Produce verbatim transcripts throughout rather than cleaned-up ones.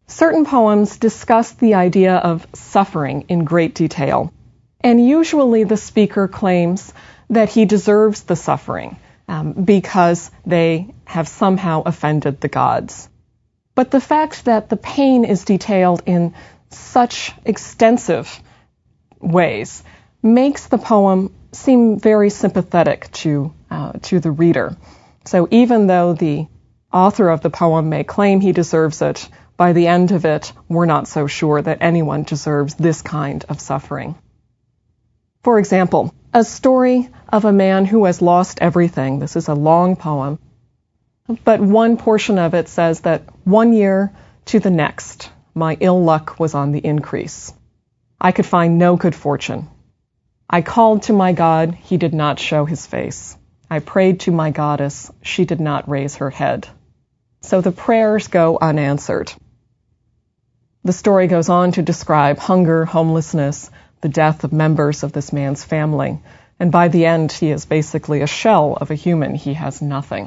Certain poems discuss the idea of suffering in great detail, and usually the speaker claims that he deserves the suffering um, because they have somehow offended the gods. But the fact that the pain is detailed in such extensive ways makes the poem seem very sympathetic to uh, to the reader. So even though the author of the poem may claim he deserves it, by the end of it, we're not so sure that anyone deserves this kind of suffering. For example, a story of a man who has lost everything. This is a long poem, but one portion of it says that one year to the next, my ill luck was on the increase. I could find no good fortune. I called to my God, he did not show his face. I prayed to my goddess, she did not raise her head. So the prayers go unanswered. The story goes on to describe hunger, homelessness, the death of members of this man's family, and by the end he is basically a shell of a human. He has nothing.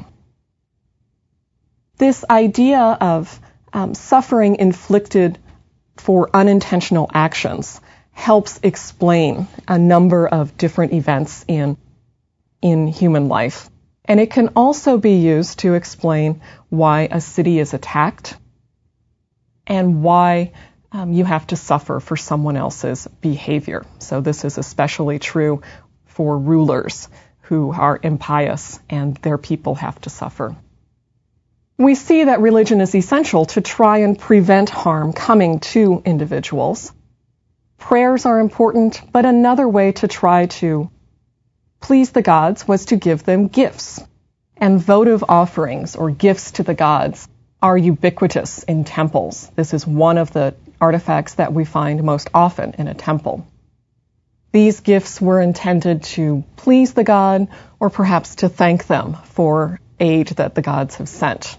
This idea of um, suffering inflicted for unintentional actions helps explain a number of different events in, in human life. And it can also be used to explain why a city is attacked and why um, you have to suffer for someone else's behavior. So this is especially true for rulers who are impious and their people have to suffer. We see that religion is essential to try and prevent harm coming to individuals. Prayers are important, but another way to try to please the gods was to give them gifts. And votive offerings or gifts to the gods are ubiquitous in temples. This is one of the artifacts that we find most often in a temple. These gifts were intended to please the god or perhaps to thank them for aid that the gods have sent.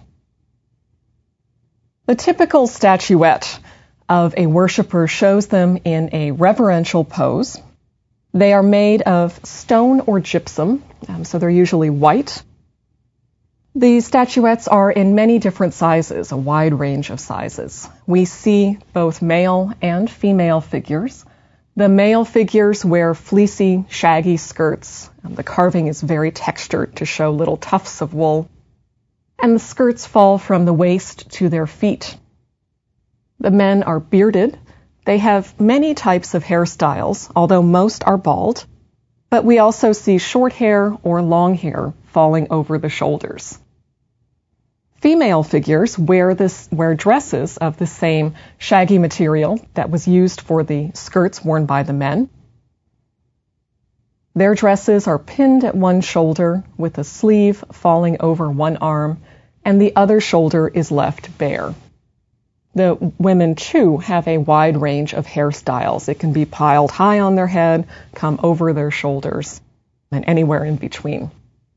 The typical statuette of a worshiper shows them in a reverential pose. They are made of stone or gypsum, um, so they're usually white. The statuettes are in many different sizes, a wide range of sizes. We see both male and female figures. The male figures wear fleecy, shaggy skirts. Um, the carving is very textured to show little tufts of wool. And the skirts fall from the waist to their feet. The men are bearded. They have many types of hairstyles, although most are bald. But we also see short hair or long hair falling over the shoulders. Female figures wear this wear dresses of the same shaggy material that was used for the skirts worn by the men. Their dresses are pinned at one shoulder with a sleeve falling over one arm, and the other shoulder is left bare. The women, too, have a wide range of hairstyles. It can be piled high on their head, come over their shoulders, and anywhere in between.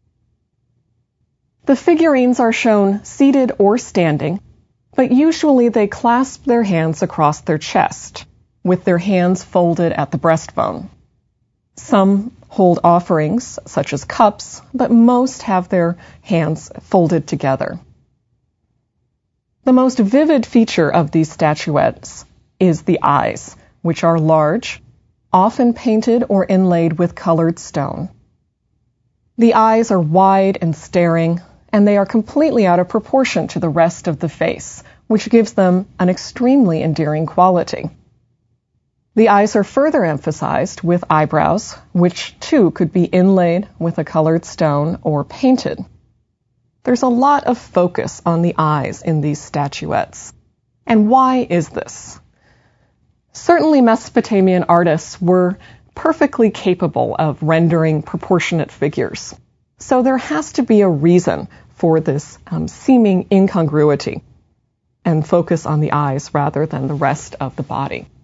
The figurines are shown seated or standing, but usually they clasp their hands across their chest, with their hands folded at the breastbone. Some hold offerings, such as cups, but most have their hands folded together. The most vivid feature of these statuettes is the eyes, which are large, often painted or inlaid with colored stone. The eyes are wide and staring, and they are completely out of proportion to the rest of the face, which gives them an extremely endearing quality. The eyes are further emphasized with eyebrows, which too could be inlaid with a colored stone or painted. There's a lot of focus on the eyes in these statuettes. And why is this? Certainly Mesopotamian artists were perfectly capable of rendering proportionate figures. So there has to be a reason for this um, seeming incongruity and focus on the eyes rather than the rest of the body.